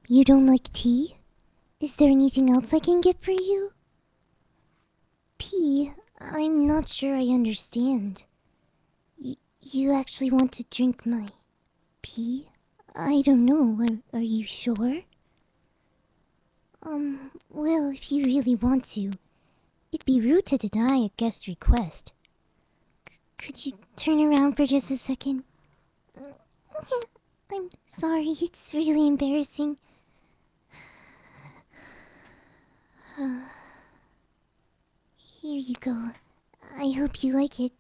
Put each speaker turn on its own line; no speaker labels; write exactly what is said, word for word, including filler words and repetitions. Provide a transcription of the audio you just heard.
You don't like tea? Is there anything else I can get for you? P, I'm not sure I understand. Y you actually want to drink my pee? I don't know. Are, are you sure? Um, well, if you really want to, it'd be rude to deny a guest request. C could you turn around for just a second? I'm sorry, it's really embarrassing. Here you go. I hope you like it.